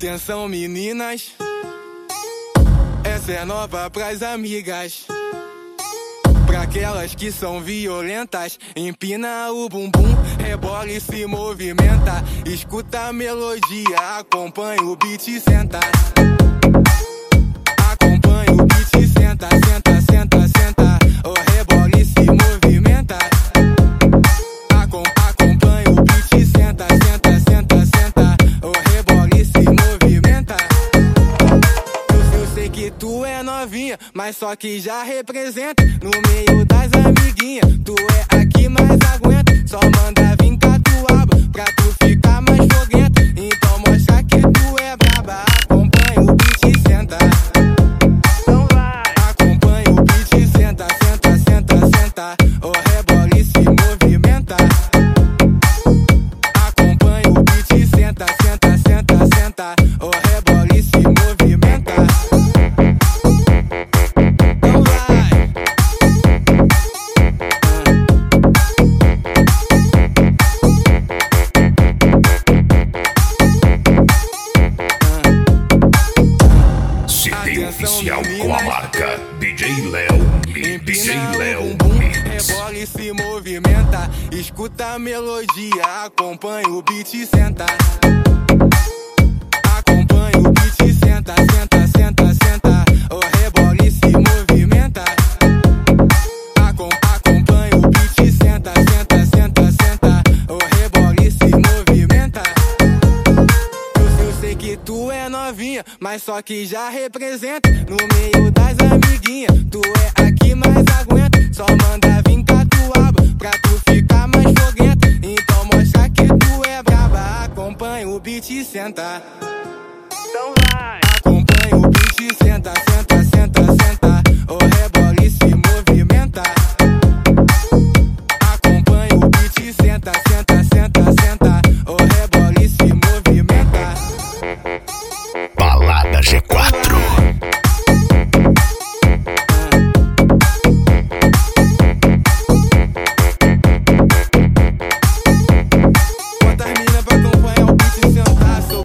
Atenção meninas, essa é nova pras amigas. Pra aquelas que são violentas, empina o bumbum, rebola e se movimenta. Escuta a melodia, acompanha o beat e senta. Acompanha o beat e senta, senta, senta, senta. O rebola e se movimenta. Acompanha o beat e senta, senta, senta, senta. O rebola e se movimenta. Eu sei que tu é novinha, mas só que já representa no meio das amiguinhas. Tu é aqui, mas aguenta. Só manda vir catuaba pra tu ficar mais foguenta. Então mostra que tu é braba. Acompanha o beat e senta. Então vai. Acompanha o beat e senta, senta, senta, senta. O rebola e se movimenta. Acompanha o beat e senta, senta, senta, senta. O rebola e se movimenta. Então vai. CD oficial com a marca DJ Léo e DJ Léo Mix. Rebola e se movimenta. Escuta a melodia, acompanha o beat e senta. Acompanha o beat e senta, senta, senta, senta. O rebola e se movimenta. Acompanha o beat e senta, senta, senta, senta. O rebola e se movimenta. Eu sei que tu é novinha, mas só que já representa no meio das amiguinhas. Tu é aqui, mas aguenta. Só manda vir catuaba pra tu ficar mais foguenta. Então mostra que tu é braba. Acompanha o beat e senta. Então vai. Acompanha o beat e senta, senta, senta, senta. O rebola e se movimenta.